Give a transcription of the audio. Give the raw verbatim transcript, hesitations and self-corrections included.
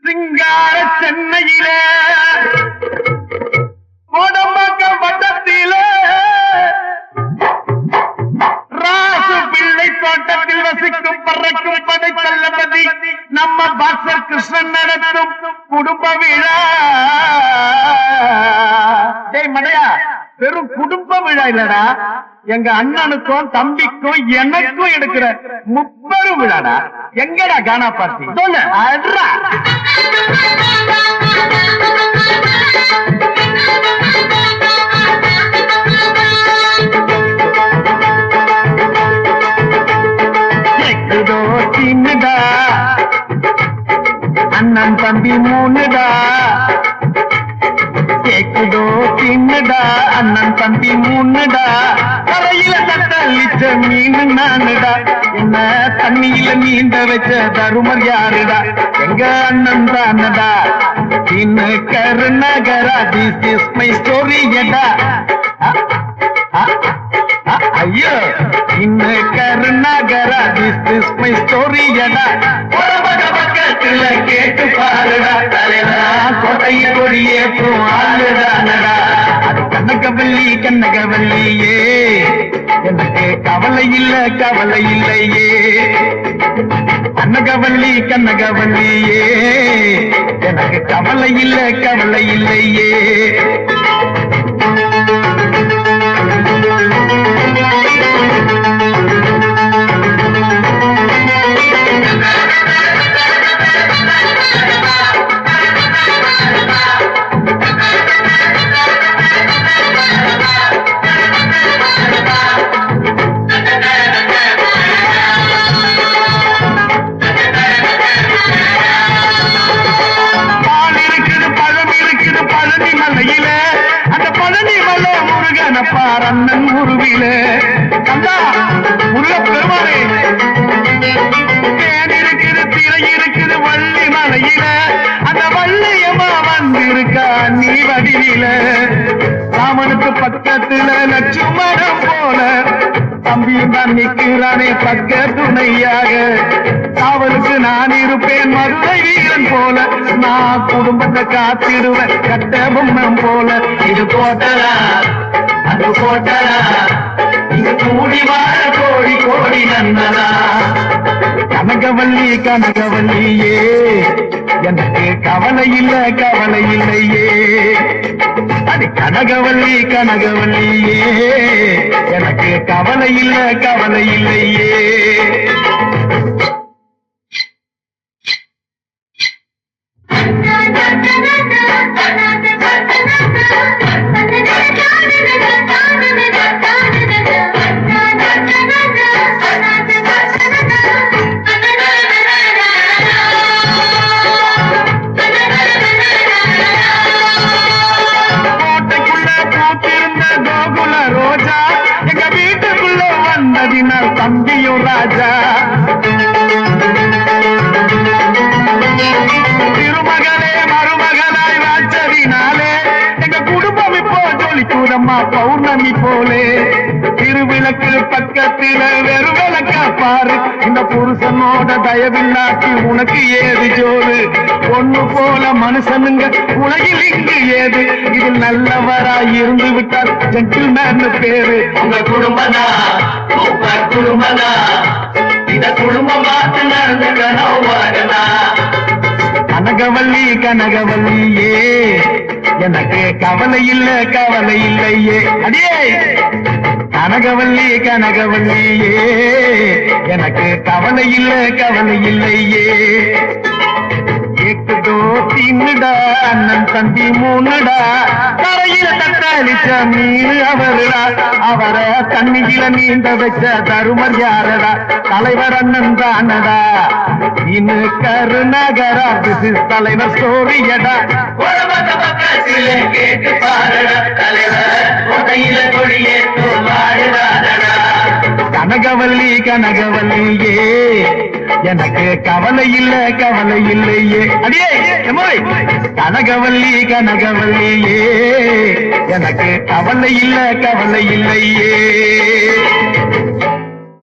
சிங்கார சென்னையிலே கோடம்பாக்கம் வட்டத்திலே ராசு பிள்ளை தோட்டத்தில் வசிக்கும் பறக்கும் படை தளபதி நம்ம பாக்ஸர் கிருஷ்ணன் நடத்தும் குடும்ப விழா. டேய் மடையா, வெறும் குடும்ப விழா இல்லடா, எங்க அண்ணனுக்கும் தம்பிக்கும் எனக்கும் எடுக்கிற முப்பெரும் விழாடா. எங்கடா கானா பார்ட்டி சொல்லு. அட்ரா எக்குதோ சின்னடா, அண்ணன் தம்பி மூணுடா. கேக்குதோ சின்னடா, அண்ணன் தம்பி மூணுடா. கரையில தட்டளிச்ச மீன் நானுடா, என்ன தண்ணியில நீண்ட வச்ச தருமர் யாருடா? எங்க அண்ணன் தானடா. சின்ன கருநகரா, திஸ் இஸ் மை ஸ்டோரியடா. ஐயோ சின்ன கருநகரா, திஸ் இஸ் மை ஸ்டோரியடா. பக்கத்துல கேட்டு பாருடா, தலைவரா கோட்டைய கொடியேற்றும் ஆளுடானடா. அது கண்ணகவல்லி கண்ணகவல்லியே, எனக்கு கவலை இல்ல கவலை இல்லையே. கண்ணகவல்லி கண்ணகவல்லியே, எனக்கு கவலை இல்ல கவலை இல்லையே. அண்ணன் உருவில கந்தா முருக பெருமாளே, தேன் இருக்குது திரை இருக்குது வள்ளி மலையில, அந்த வள்ளியம்மா வந்திருக்கா நீ வடிவில. ராமனுக்கு பக்கத்துல லட்சுமணம் போல தம்பியும் தான் நிற்கிறானே பக்க துணையாக. காவலுக்கு நான் இருப்பேன் மதுரை வீரன் போல, நான் குடும்பத்தை காத்திடுவேன் கட்ட பொம்மம் போல. இது கோட்டலா அது கோட்டலா, இங்கு கூடி வாழ கோடி கோடி நந்தனா. கனகவல்லி கனகவல்லியே, எனக்கு கவலை இல்ல கவலை இல்லையே. அது கனகவல்லி கனகவல்லியே, எனக்கு கவலை இல்ல கவலை இல்லையே. தம்பியும் ராஜா திருமகளே மருமகளாய் ராஜவினாலே எங்க குடும்பம் இப்போ ஜொலிக்குதம்மா பௌர்ணமி போலே. திருவிளக்கு பக்கத்தில வெறு விளக்க பாரு, இந்த புருஷனோட தயவில்லாட்டி உனக்கு ஏது ஜோறு? பொண்ணு போல மனுஷனுங்க உலகில் இங்கு ஏது? இதில் நல்லவராய் இருந்து விட்டால் ஜென்டில்மேன் பேரு. உங்க குடும்பனா சூப்பர் குடும்பனா, இத குடும்பம் பார்த்து நடந்துக்கணும். கனகவல்லி கனகவல்லியே, எனக்கு கவலை இல்ல கவலை இல்லையே. அடியே கனகவல்லி கனகவல்லியே, எனக்கு கவலை இல்ல கவலை இல்லையே. கேக்குதோ தின்னுடா, அண்ணன் தம்பி மூணுடா. கரையில தட்டாளிச்ச மீன் அவருடா, அவரை தண்ணியில நீண்ட வச்ச தருமர் யாரடா? தலைவர் அண்ணன் தானடா. இன்னும் கருநகரா, திஸ் இஸ் தலைவர் ஸ்டோரியடா. பக்கத்திலே கேட்டு பாருடா, தலைவர் கோட்டையில கொடியேற்றும் ஆடுடானடா. கனகவல்லி கனகவல்லியே, எனக்கு கவலை இல்ல கவலை இல்லையே. அடியே கனகவல்லி கனகவல்லியே, எனக்கு கவலை இல்ல கவலை இல்லையே.